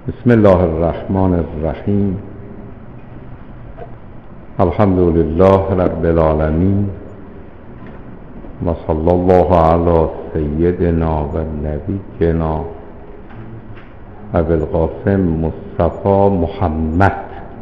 بسم الله الرحمن الرحیم. الحمد لله رب العالمین و صلی الله علی سیدنا و نبینا ابی القاسم مصطفی محمد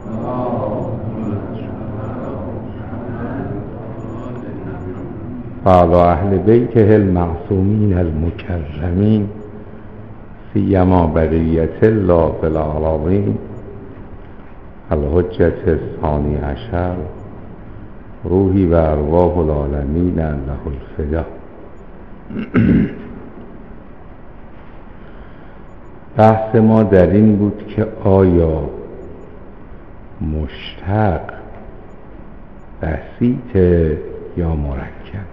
و علی اهل بیته المعصومین المکرمین سیما بقیت الله فی العالمین الحجة الثانی عشر روحی و ارواح العالمین له الفدا. بحث ما در این بود که آیا مشتق بسیط یا مرکب؟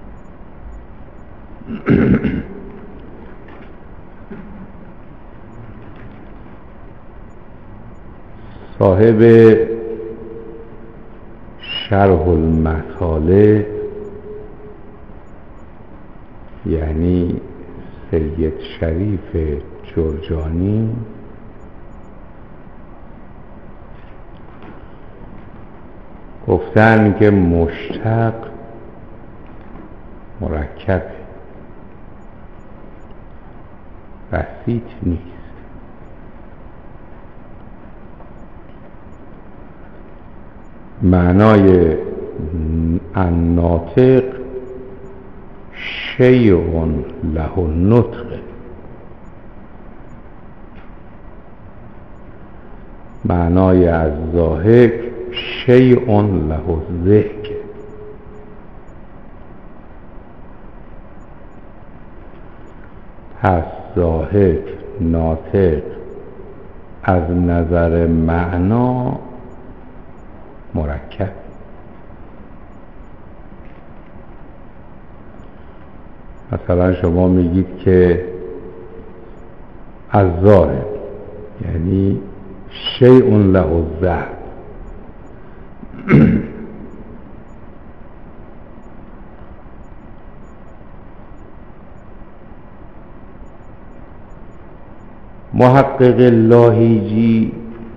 صاحب شرح المطالب یعنی سید شریف جرجانی گفتن که مشتق مرکب بسیط نیست. معنای الناطق شیء له النطق، معنای الضاحک شیء له الضحک. پس ضاحک ناطق از نظر معنا مرکب. مثلا شما میگید که الضارب یعنی شیء له الضرب، محقق لاهیجی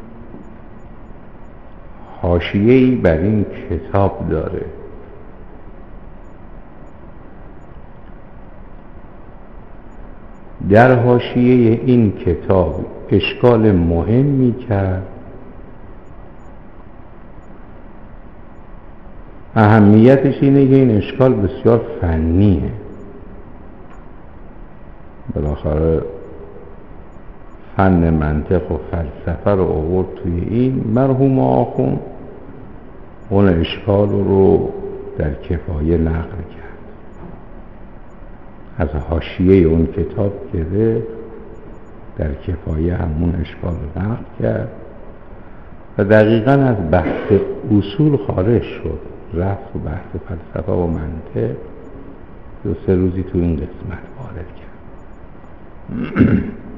حاشیه‌ای بر این کتاب داره. در حاشیه این کتاب اشکال مهمی کرد. اهمیتش اینه که این اشکال بسیار فنیه. بالاخره فن منطق و فلسفه رو آورد توی این. مرحوم آخوند اون اشکال رو در کفایه نقل کرد، از حاشیه اون کتاب گرفت، در کفایه همون اشکال رو نقل کرد و دقیقاً از بحث اصول خارج شد، رفت و بحث فلسفه و منطق 2-3 روزی تو این قسمت وارد کرد.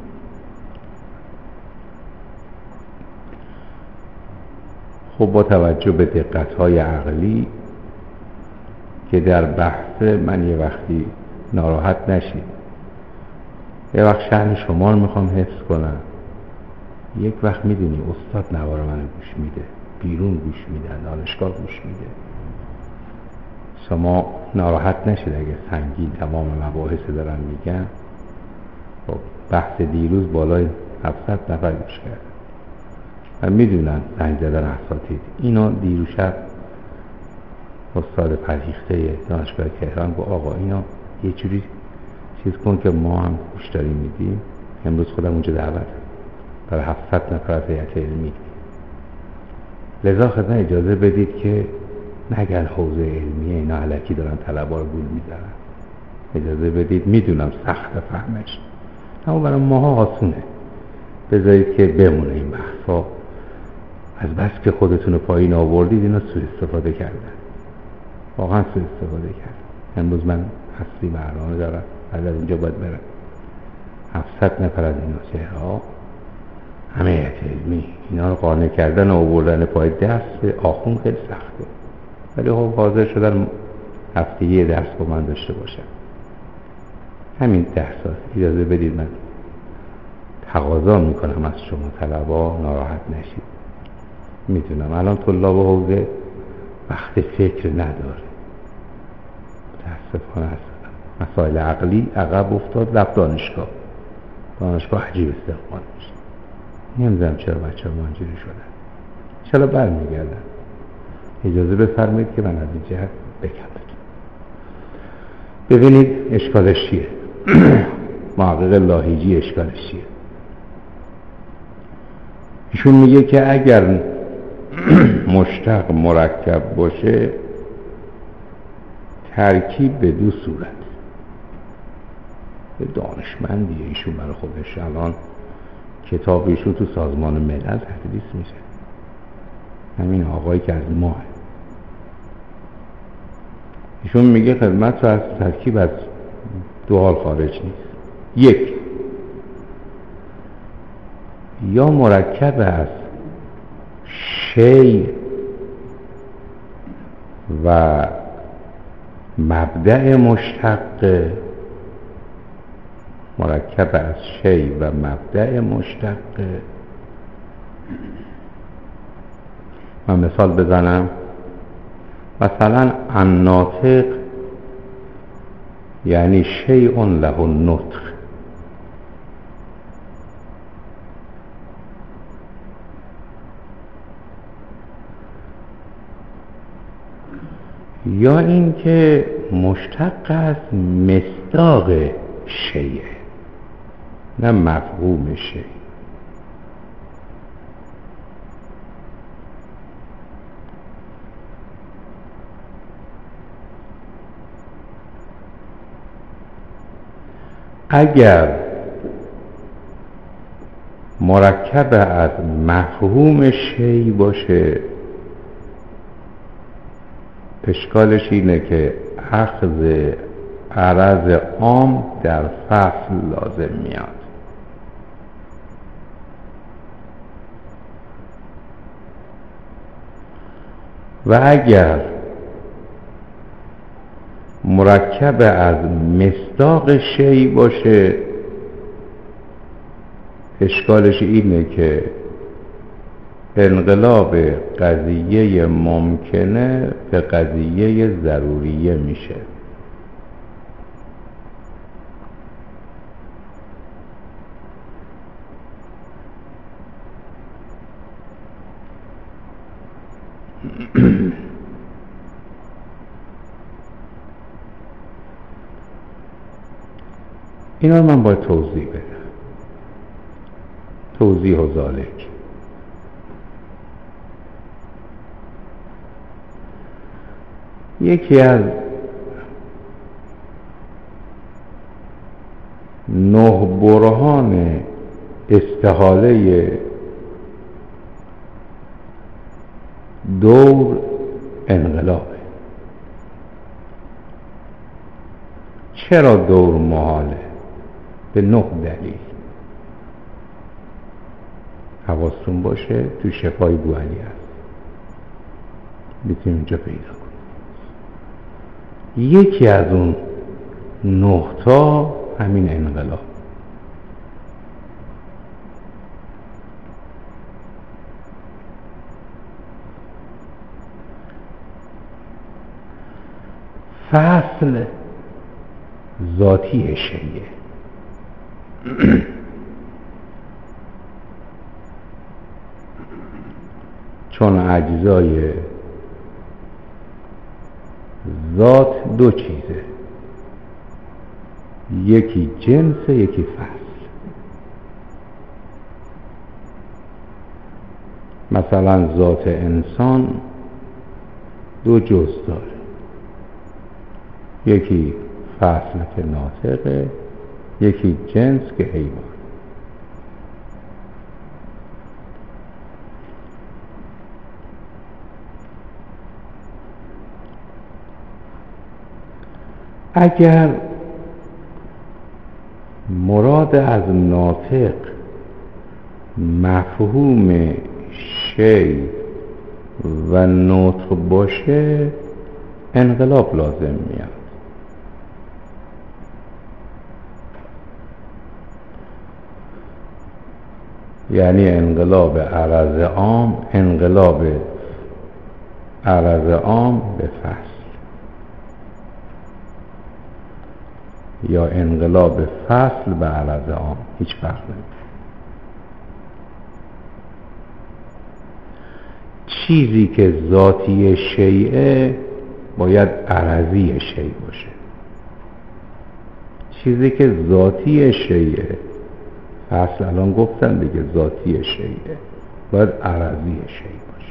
خب با توجه به دقت‌های عقلی که در بحث من یه وقتی ناراحت نشید، یه وقت شأن شما رو میخوام حفظ کنم، یک وقت میدونی استاد نوار منو گوش میده، بیرون گوش میدن، دانشگاه گوش میده، شما ناراحت نشید اگه سنگین تمام مباحث دارن میگن. خب بحث دیروز بالای 700 نفر گوش کرد و میدونن زنگ زدن اساتید. اینا دیروز شب استاد فرهیخته دانشگاه تهران گفت آقا اینا یه جوری چیز کن که ما هم گوش داریم میدیم. امروز خودم اونجا دعوت برای 700 نفر از هیئت علمی، لذا خدمت اجازه بدید که نگن حوزه علمیه اینا الکی دارن طلبا رو گول میزنن. اجازه بدید، میدونم سخت فهمش اما برای ماها آسونه، بذارید که بمونه این بحثا. از بس که خودتون رو پایین آوردید اینا سوء استفاده کردن، واقعا سوء استفاده کردن. امروز من هستی برنامه دارم، بعد از اینجا باید برم 700 نفر از اینا چهرها همه هیئت علمی، اینا رو قانع کردن و آوردن پای دست آخوند خیلی سخته. ولی خب حاضر شدن هفته یه درس با من داشته باشم. همین درس هست. اجازه بدید من تقاضا میکنم از شما طلبا ناراحت نشید. میدونم الان طلاب حوزه وقت فکر نداره، متاسفانه هستم. مسائل عقلی عقب افتاد، رفت دانشگاه عجیب استقبال میشه. نمیدونم چرا بچه ها اینجوری شدن، چرا برمیگردن. اجازه بفرمایید که من از این جهت بگم. ببینید اشکالش چیه. محقق لاهیجی اشکالش چیه. ایشون میگه که اگر مشتق مرکب باشه ترکیب به دو صورت. به دانشمندیه ایشون برای خودش، الان کتاب ایشون تو سازمان ملل تدریس میشه. همین آقایی که از ماه ایشون میگه خدمت از ترکیب از دو حال خارج نیست. یک، یا مرکب از شیء و مبدأ مشتق، مرکب از شیء و مبدأ مشتق. من مثال بزنم، مثلا الناطق یعنی شیء له النطق، یا این که مشتق از مصداق شیء نه مفهوم شیء. اگر مرکب از مفهوم شیء باشه اشکالش اینه که اخذ عرض عام در فصل لازم میاد. و اگر مرکب از مصداق شیء باشه اشکالش اینه که انقلاب قضیه ممکنه به قضیه ضروریه میشه. اینا رو من باید توضیح بدم. توضیح و ذالک. یکی از 9 برهان استحاله دور انقلابه. چرا دور محاله؟ به 9 دلیل. حواستون باشه تو شفای بوعلی هست، میتونیم اینجا پیدا کنیم. یکی از اون 9 تا همین انقلاب. فصل ذاتی شیء. چون اجزای ذات 2 چیزه، یکی جنس یکی فصل. مثلا ذات انسان 2 جز داره، یکی فصل که ناطقه، یکی جنس که حیوان. اگر مراد از ناطق مفهوم شیء و نطق باشه انقلاب لازم میاد. یعنی انقلاب عرض عام، انقلاب عرض عام به فصل، یا انقلاب فصل به عرض عام، هیچ فرق نمیکنه. چیزی که ذاتی شیئه باید عرضی شیء باشه. چیزی که ذاتی شیئه، فصل الان گفتن دیگه ذاتی شیئه، باید عرضی شیء باشه.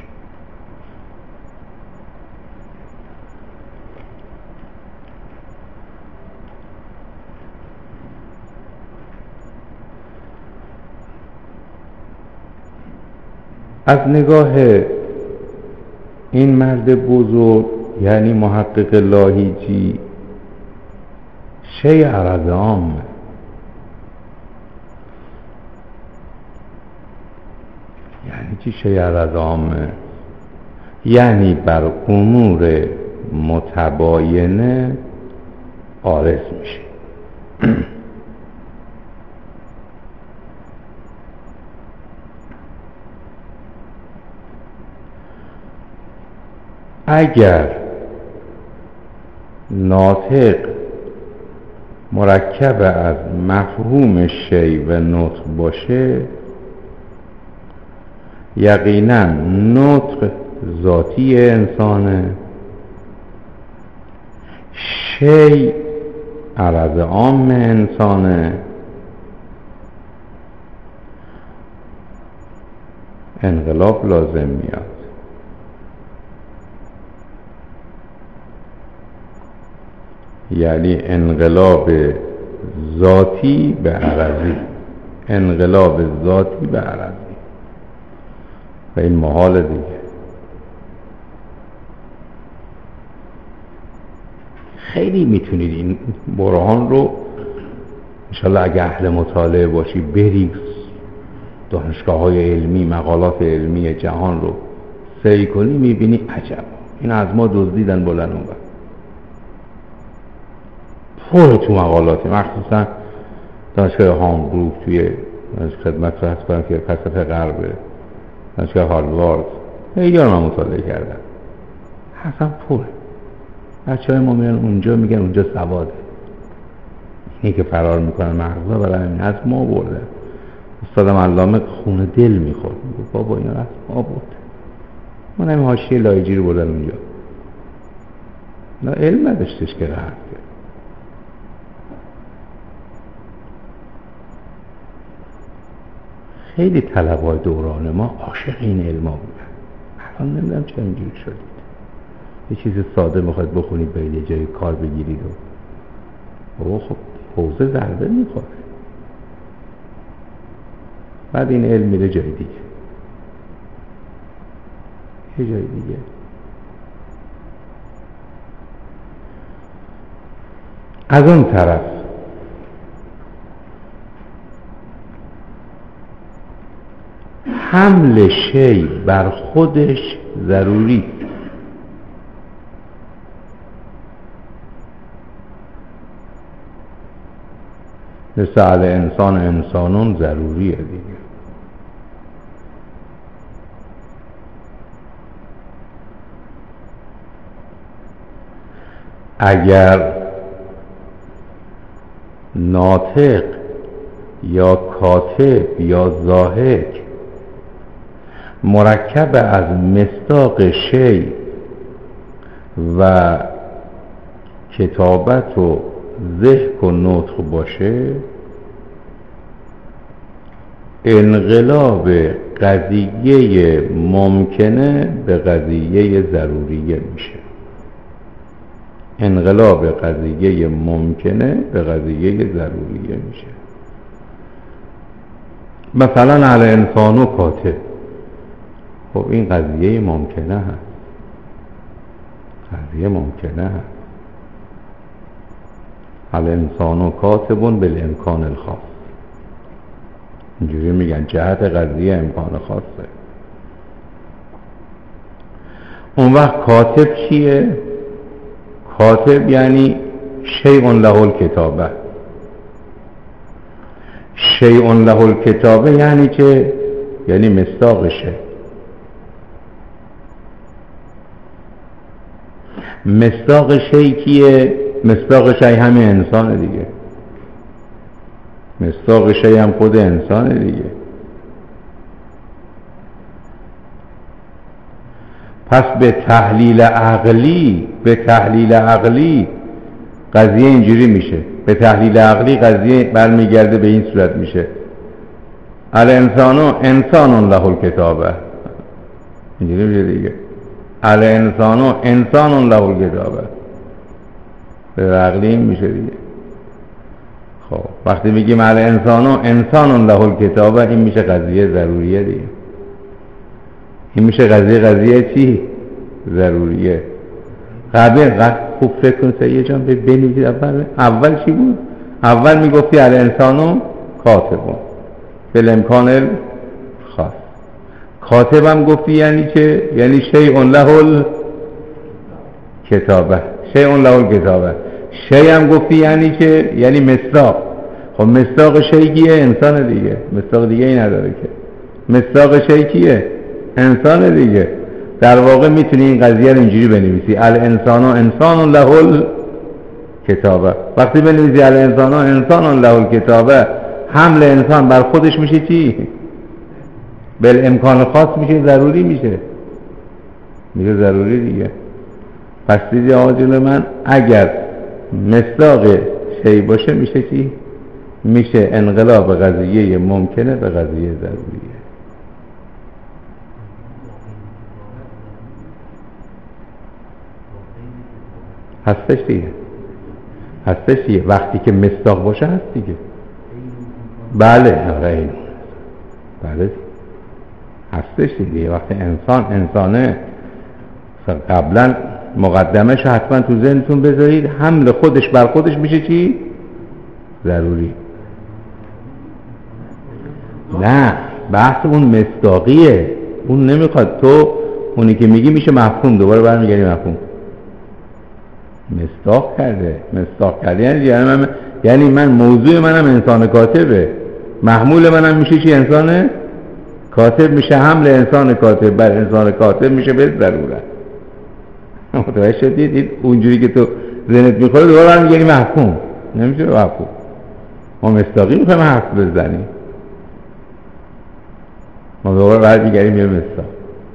از نگاه این مرد بزرگ یعنی محقق لاهیجی، شیء عرض عامه. یعنی چی شیء عرض عامه؟ یعنی بر امور متباینه عارض میشه. اگر ناطق مرکب از مفهوم شیء و نطق باشه، یقینا نطق ذاتی انسانه، شیء عرض عام انسانه، انقلاب لازم میاد. یعنی انقلاب ذاتی به عرضی، انقلاب ذاتی به عرضی، و این محال دیگه. خیلی میتونید این برهان رو انشالله اگه اهل مطالعه باشی برید دانشگاه های علمی، مقالات علمی جهان رو سعی کنی، میبینی عجب این از ما دزدیدن بلند اون وقت. پر تو مقالاتی، مخصوصا دانشگاه هامبورگ توی خدمت فرض کنم که پسفه غربه، دانشگاه هاروارد، خیلی من مطالعه کردم، اصلا پره. بچه‌های ما میرن اونجا میگن اونجا سواده، اینی که فرار میکنن مغزا برای همین از ما برده. استادم علامه خونه دل میخورد، میگه بابا اینا از ما برده، من همین حاشیه لایجی رو بردن اونجا، نه علم نداشتش که رفته. خیلی طلبای دوران ما عاشق این علما بودن. الان نمیدونم چرا اینجوری شدید، یه چیز ساده میخواید بخونید برید یه جای کار بگیرید و خب حوزه ضربه میخوره، بعد این علم میره جای دیگه، یه جای دیگه. از اون طرف حمل شیء بر خودش ضروری، مثل انسان انسانون ضروریه دیگه. اگر ناطق یا کاتب یا ضاحک مرکب از مصداق شیء و کتابت و ضحک و نطق باشه، انقلاب قضیه ممکنه به قضیه ضروریه میشه. انقلاب قضیه ممکنه به قضیه ضروریه میشه. مثلا علی انسان و کاتب، خب این قضیه ممکنه هست، قضیه ممکنه هست. علی انسان و کاتبون بالامکان الخاص، اینجوری میگن جهت قضیه امکان خاصه. اون وقت کاتب چیه؟ کاتب یعنی شیء له الکتابه. شیء له الکتابه یعنی که یعنی مصداقشه. مصداق شی کیه؟ مصداق شی همین انسان دیگه. مصداق شی هم خود انسان دیگه. پس به تحلیل عقلی قضیه اینجوری میشه. به تحلیل عقلی قضیه برمیگرده به این صورت میشه: الانسان انسان له الکتابه. اینجوری میشه دیگه. الانسان انسان له الکتابه. به عقلی این میشه دیگه. خب وقتی میگیم الانسان انسان له الکتابه، این میشه قضیه ضروریه دیگه. این میشه قضیه چی؟ ضروریه. خوب فکر کن سید جان، بنویسید. اول چی بود؟ اول میگفتی الانسان کاتبون بالامکان الخاص. کاتبم گفتی یعنی چه؟ یعنی شیء له الکتابه. شیء له الکتابه. شیء هم گفتی یعنی چه؟ یعنی مصداق. خب مصداق شیء کیه؟ انسان دیگه. مصداق دیگه ای نداره که. مصداق شیء کیه؟ انسان دیگه. در واقع میتونی این قضیه رو اینجوری بنویسی: الانسان انسان له الکتابه. وقتی بنویسی الانسان انسان له الکتابه، حمل انسان بر خودش میشه چی؟ بالامکان خاص میشه، ضروری میشه ضروری دیگه. پس دیدی آقا جون من، اگر مصداق شی باشه میشه چی؟ میشه انقلاب قضیه ممکنه به قضیه ضروریه. هستش دیگه. وقتی که مصداق باشه هست دیگه. بله این بله هستش دیگه. وقتی انسانه قبلا مقدمش حتما تو ذهنتون بذارید، حمل خودش بر خودش میشه چی؟ ضروری. نه، بحث اون مصداقیه. اون نمیخواد تو اونی که میگی میشه مفهوم. دوباره برمیگردی مفهوم. مصداق کرده یعنی من موضوع منم انسان کاتبه، محمول منم میشه چی؟ انسان کاتب. میشه حمل انسان کاتب بر انسان کاتب میشه به ضرورت. متوجه شدید؟ اونجوری که تو ذهنت میخوره دوباره برمیگردی مفهوم. نمیشه مفهوم. ما مصداقی میخوایم حرف بزنیم، ما دوباره برمیگردیم یه مصداق.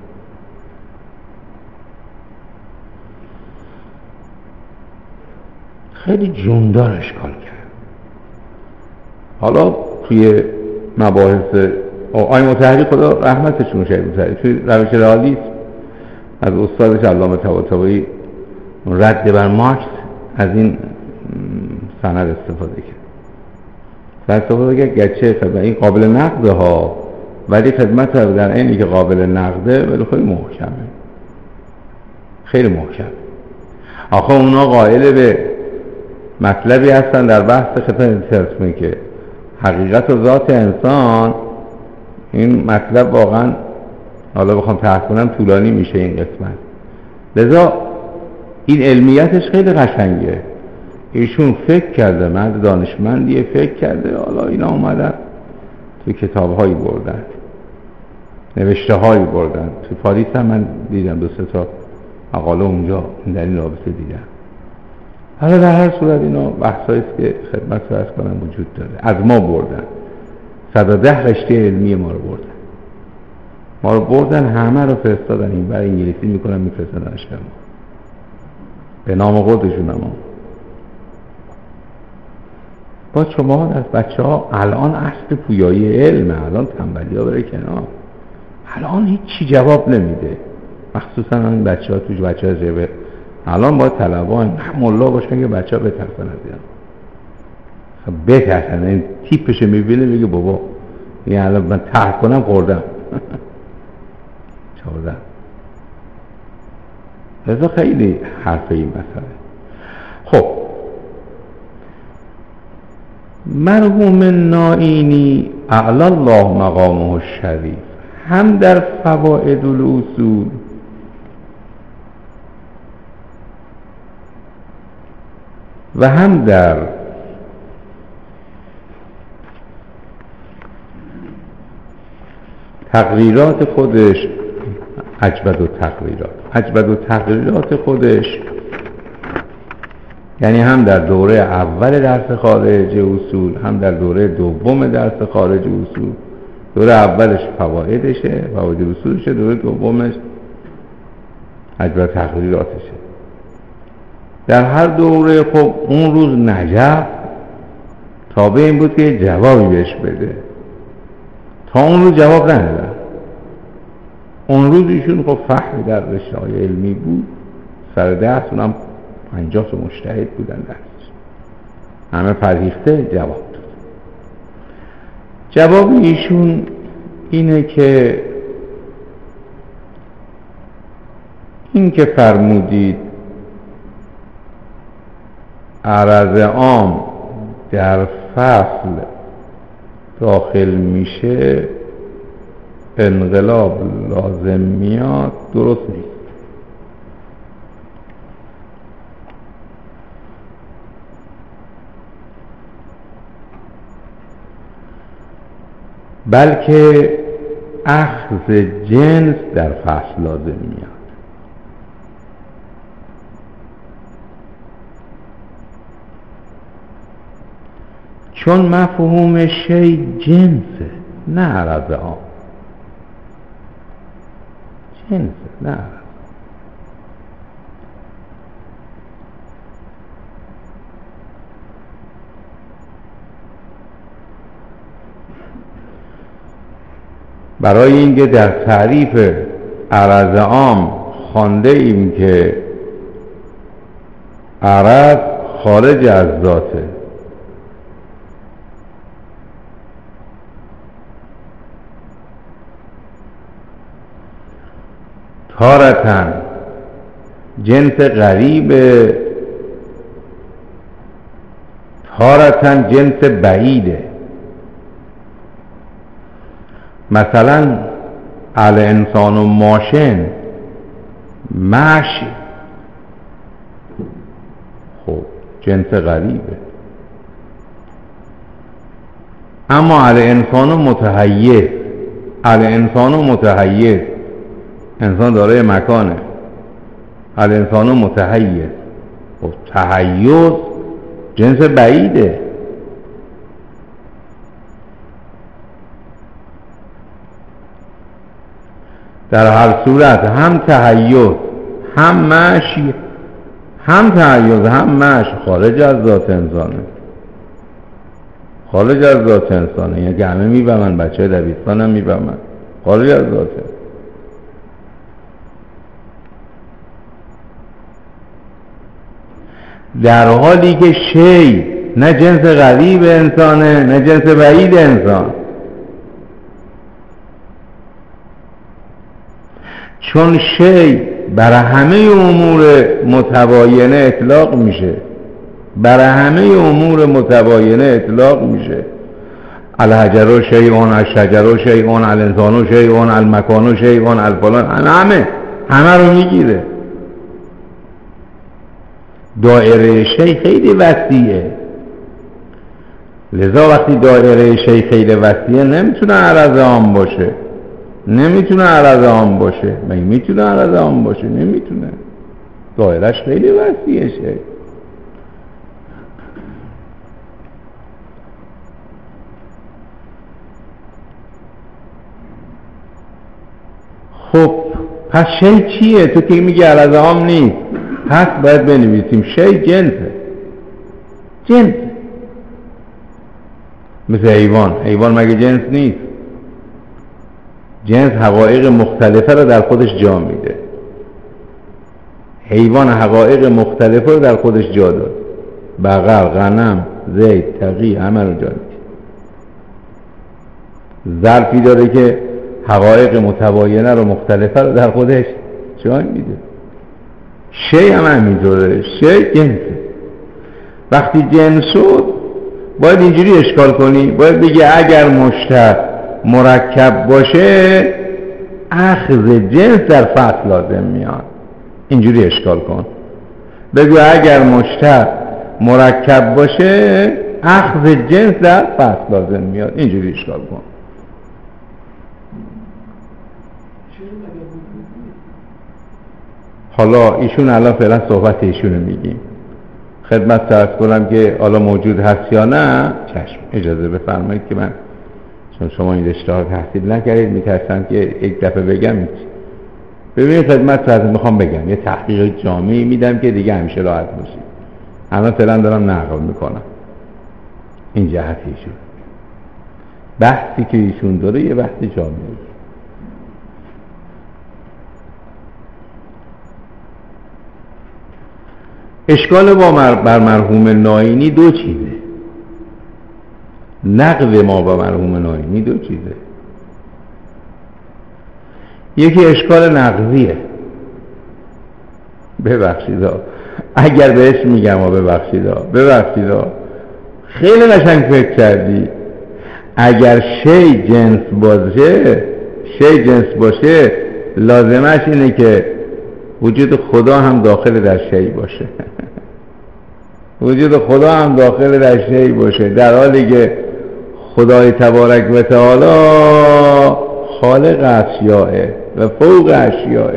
خیلی جوندار اشکال کرد. حالا توی مباحث آقای مطهری خدا رحمتشون شه، توی روش رئالیسم از استادش علامه طباطبایی رد بر مارکس از این سند استفاده کرد. گرچه خدمت این قابل نقده ها، ولی خدمت در اینی که قابل نقده ولی خیلی محکم. آخه اونا قائل به مطلبی هستن در بحث خدمت که حقیقت و ذات انسان. این مطلب واقعا حالا بخوام تحت کنم طولانی میشه این قسمت، لذا این علمیتش خیلی قشنگه. ایشون فکر کرده، مرد دانشمندیه، فکر کرده، حالا اینا اومدن توی کتاب‌هایی بردن، نوشته‌هایی بردن. توی پاریس هم من دیدم 2-3 تا مقاله اونجا در این رابطه دیدم. حالا در هر صورت اینا بحثاییست که خدمت رو عرض کنم وجود داره. از ما بردن 110 رشته علمی ما رو بردن، همه رو فرستادن این برای انگلیسی میکنن میفرستن اشکال ما به نام خودشون. ما با شما از بچه ها الان اصل پویایی علم، الان تنبلی ها بره کنار، الان هیچی جواب نمیده. مخصوصا این بچه ها توش بچه ها جبه الان باید طلبه ها ملا باشن که بچه ها بترسن از این بترسن. این تیپش میبینه میگه بابا این الان من ترک کنم خوردم چاردم. لذا خیلی حرف این مسئله. خب مرحوم نائینی اعلی الله مقامه الشریف هم در فوائد الاصول و هم در تقریرات خودش اجبد و تقریرات خودش یعنی هم در دوره اول درس خارج اصول، هم در دوره دوم درس خارج اصول. دوره اولش فواید اصولشه، دوره دومش اجبد تقریراتشه. در هر دوره خب اون روز نجف تابع این بود که جوابی بهش بده. تا اون روز جواب ندادن. اون روز ایشون خب فهم در رشته‌های علمی بود، سر درس اونم 50 تا مجتهد بودن درسش، همه فرهیخته جواب داد. جواب ایشون اینه که این که فرمودید عرض عام در فصل داخل میشه انقلاب لازم میاد، درست نیست. بلکه اخذ جنس در فصل لازم میاد. چون مفهوم شی جنسه نه عرض عام، جنسه نه عرض. برای اینکه در تعریف عرض عام خوانده ایم که عرض خارج از ذاته، تارتاً جنس غریب، تارتاً جنس بعیده. مثلا الانسان و ماشین ماشی، خب جنس غریبه. اما الانسان و متحیز، الانسان و متحیز، انسان دارای مکانه، الانسان و متحیز، خب تحیز جنس بعیده. در هر صورت هم تحیز هم مشی، هم تحیز هم مش خارج از ذات انسانه، خارج از ذات انسانه. یعنی همه میبمن، بچه دبیرستان هم میبمن، خارج از ذاته. در حالی که شی نه جنس غریب انسانه نه جنس بعید انسان. چون شی برای همه امور متباینه اطلاق میشه، برای همه امور متباینه اطلاق میشه. الحجر شیء، الشجر شیء، الانسان شیء، المکان شیء، الفلان، همه رو میگیره. دایره شی خیلی وسیعه، لذا وقتی دایره شی خیلی وسیعه نمیتونه عرض عام باشه، نمیتونه عرض عام باشه. مگه میتونه عرض عام باشه؟ نمیتونه، دایرهش خیلی وسیعه شی. خب پس شی چیه؟ تو که میگی عرض عام نیست، پس باید بنویسیم شی جنسه، جنس. مثل حیوان، حیوان مگه جنس نیست؟ جنس حقایق مختلفه رو در خودش جا میده. حیوان حقایق مختلفه رو در خودش جا داد، بقر، غنم، زید، تقی، همه رو جا میده. ظرفی داره که حقایق متباینه رو مختلفه رو در خودش جا میده. شی هم همینطوره، شی جنسه. وقتی جنس شد باید اینجوری اشکال کنی، باید بگی اگر مشتق مرکب باشه اخذ جنس در فصل لازم میاد. اینجوری اشکال کن، بگو اگر مشتق مرکب باشه اخذ جنس در فصل لازم میاد. اینجوری اشکال کن. حالا ایشون الان فعلا صحبت ایشونو میگیم. خدمت عرض کنم که حالا موجود هست یا نه. چشم، اجازه بفرمایید که من، چون شما این رشته ها تحصیل نکردید، میترسم که یک دفعه بگم. ببینید خدمت عرض میخوام بگم یه تحقیق جامعی میدم که دیگه همیشه راحت باشید. الان فعلا دارم نقل میکنم این جهت ایشون. بحثی که ایشون داره یه بحث جامعی. اشکال بر مرحوم ناینی دو چیزه. نقد ما با مرحوم ناینی دو چیزه. یکی اشکال نقضیه. ببخشیدا اگر بهش میگم ببخشیدا خیلی قشنگ فکر کردی. اگر شی جنس باشه لازمش اینه که وجود خدا هم داخل در شی باشه. وجود خدا هم داخل در شی باشه، در حالی که خدای تبارک و تعالی خالق اشیاء و فوق اشیاء.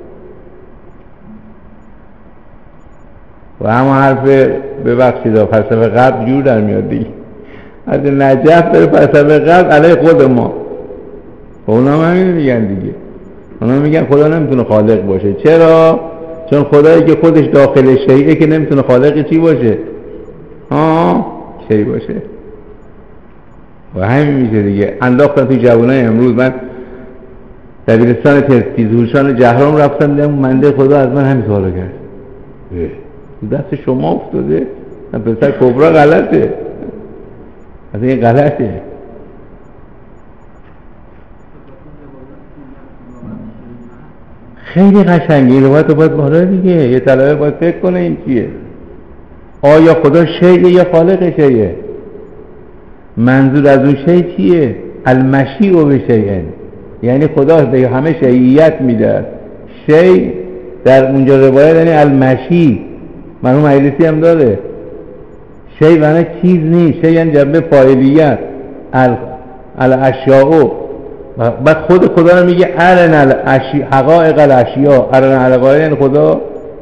و همه حرف ببخشید فلسفه غرب جور در میاد دیگه. از نجف داره فلسفه غرب علیه خود ما. اونا هم همین میگن دیگه. اونا میگن خدا نمیتونه خالق باشه. چرا؟ چون خدایی که خودش داخل شیئه که نمیتونه خالق چی باشه؟ شی باشه. و همین میشه دیگه. انداختن تو جوانای امروز. من دبیرستان تیزهوشان جهرم رفتم، دیدم منده خدا از من همین سوالو کرد. دست شما افتاده؟ پسر کبرا غلطه. اصلا این غلطه. خیلی قشنگه. این روایت رو باید بالا دیگه. یه طلبه باید فکر کنه این چیه. آیا خدا شیعه یا خالق شیعه؟ منظور از اون شیء چیه؟ المشیء به شیء، یعنی خدا به همه شیعیت میده. شیء در اونجا روایت یعنی المشیء. مرحوم مجلسی هم داره. شیء معنی چیز نیست. شیء یعنی جنبه فاعلیت. الاشیاء. بعد خود خدا رو میگه ارن حقائق الاشیاء. ارن حقائق یعنی خدا.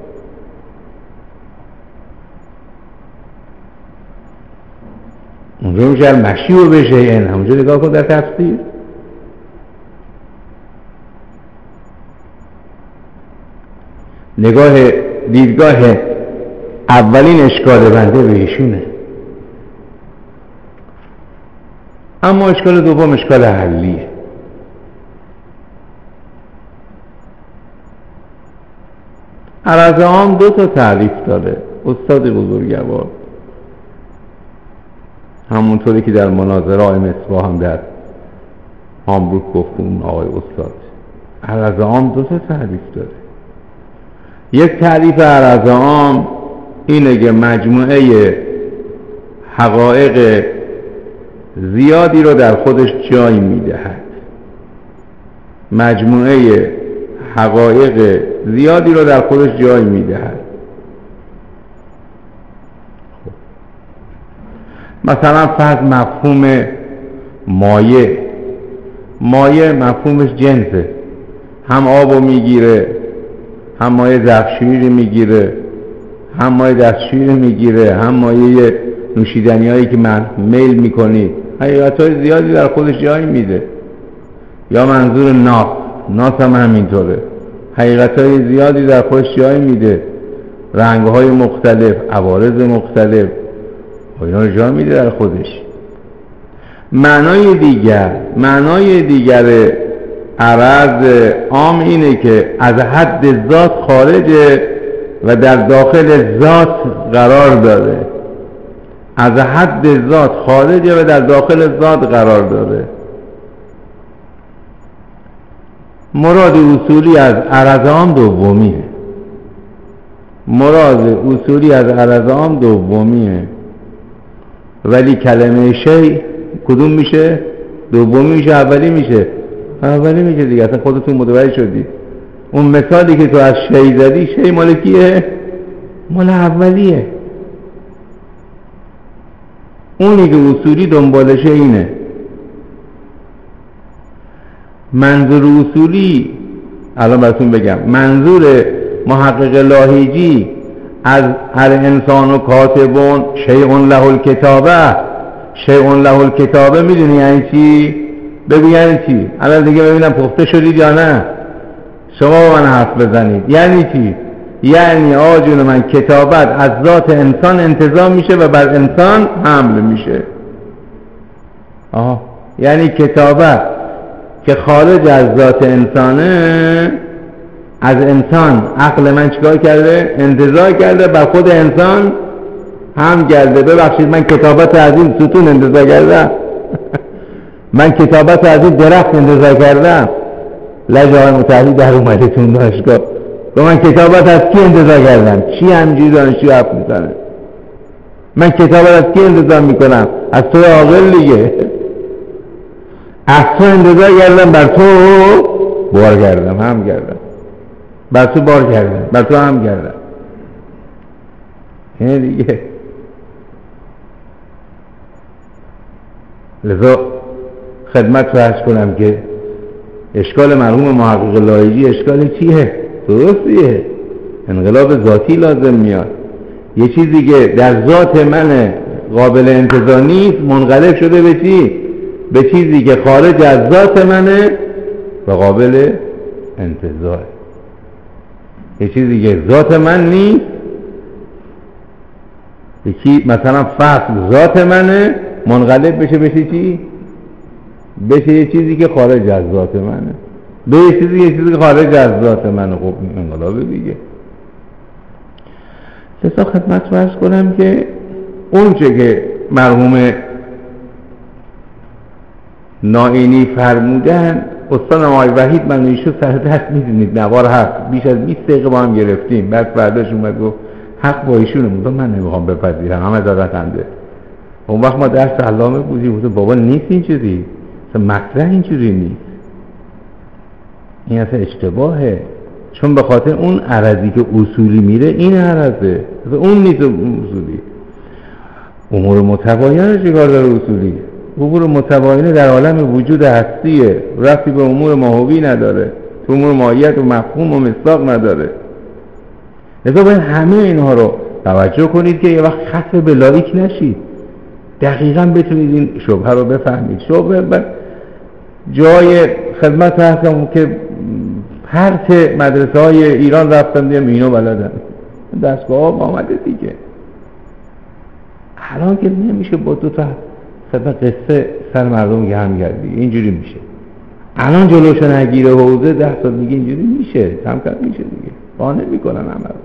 اونجا میشه المشیء به شیء. همونجا نگاه کن در تفسیر. دیدگاه اولین اشکال بنده به ایشونه. اما اشکال دوم اشکال حلیه. ارزهام دو تا تعریف داره استاد بزرگوار، همونطوری که در مناظره های مصباح هم در هامبورگ گفتون آقای استاد. ارزهام دو تا تعریف داره. یک تعریف ارزهام اینه که مجموعه حقایق زیادی رو در خودش جای میدهد. مجموعه حقایق زیادی رو در خودش جای میدهد. مثلا فرض مفهوم مایه مفهومش جنسه. هم آبو میگیره، هم مایه ظرفشویی رو میگیره، هم مایه دستشویی رو میگیره، هم مایه نوشیدنی هایی که من میل میکنید. حقیقت‌های زیادی در خودش جای میده. یا منظور ناس هم همینطوره. حقیقت‌های زیادی در خودش جای میده. رنگ‌های مختلف، عوارض مختلف، اینا رو جای میده در خودش. معنای دیگر عرض عام اینه که از حد ذات خارجه و در داخل ذات قرار داره. از حد ذات خارجه و در داخل ذات قرار داره. مراد اصولی از عرض عام دومیه. ولی کلمه شی کدوم میشه؟ دومی میشه اولی میشه دیگه. اصلا خودتون متوجه شدید. اون مثالی که تو از شی زدی، شی مال کیه؟ مال اولیه. اونی که اصولی دنبالشه اینه. منظور اصولی الان براتون بگم منظور محقق لاهیجی از الانسان و کاتبون شیء له الکتابه، شیء له الکتابه میدونی یعنی چی؟ بگو یعنی چی؟ الان دیگه ببینم پخته شدید یا نه، شما با من حرف بزنید. یعنی چی؟ یعنی آجون من کتابت از ذات انسان انتزاع میشه و بر انسان حمل میشه. یعنی کتابت که خارج از ذات انسانه، از انسان عقل من چیکار کرده؟ انتزاع کرده، بر خود انسان هم کرده. ببخشید من کتابت از این ستون انتزاع کردم من کتابت از این درخت انتزاع کردم. لجنه متحده در اومدتون دانشگاه به من کتابت از کی انتزاع کردم؟ چی همجوری دانشجو حرف میزنه؟ من کتابت از کی انتزاع میکنم؟ از تو عاقل دیگه. از تو انتزاع کردم، بر تو بار کردم، هم کردم، بر تو بار کردم، بر تو هم کردم. اینه دیگه. لذا خدمت رو عرض کنم که اشکال مرحوم محقق لاهیجی اشکال چیه؟ درستیه، انقلاب ذاتی لازم میاد. یه چیزی که در ذات من قابل انتزاع نیست منقلب شده به چی؟ به چیزی که خارج از ذات منه و قابل انتزاع. یه چیزی که ذات من نیست، یکی مثلا فصل ذات منه منقلب بشه بشه چی؟ بشه یه چیزی که خارج از ذات منه، به یه چیزی که خارج از ذات منه. خب انقلابه دیگه. لذا خدمت رو عرض کنم که اون چه که مرحوم نائینی فرمودن، استاد آقای وحید منویشو سر دست میدونید نوار حق بیش از 20 دقیقه با هم گرفتیم. بعد فرداش اومد گفت حق با ایشونه. بودم من نمیخوام بپذیرم، همه دادت همده. اون وقت ما درس علامه بودیم، بودم بابا نیست این چیزی، مطرح این چیزی نیست، این اصلا اشتباهه. چون به خاطر اون عرضی که اصولی میره این عرضه، اون نیست اصولی. امور متباینه چیکار داره اصولی؟ امور متباینه در عالم وجود هستیه، رفتی به امور ماهوی نداره، تو امور ماهیت و مفهوم و مصداق نداره. لذا باید همه اینها رو توجه کنید که یه وقت خط به لایک نشید، دقیقاً بتونید این شبهه رو بفهمید. شبهه جای خدمت هستم که هر ته مدرسه های ایران رفتم دیم اینو بلدن، دستگاه ها آمده دیگه. الان که نمیشه با دو تا خدمت قصه سر مردم گرم گردی، اینجوری میشه. الان جلوشو نگیره حوزه 10 سال دیگه اینجوری میشه، کم کم میشه دیگه، قانع میکنن همه رو.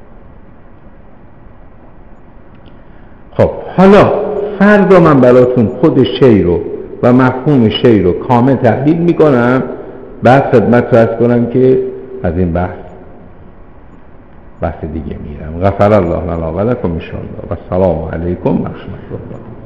خب حالا فردا من براتون خود شی رو و مفهوم شی رو کامل تحلیل میکنم، بعد خدمت عرض کنم که از این بحث دیگه میرم. غفر الله لنا و لکم ان شاء الله و السلام علیکم و رحمت الله.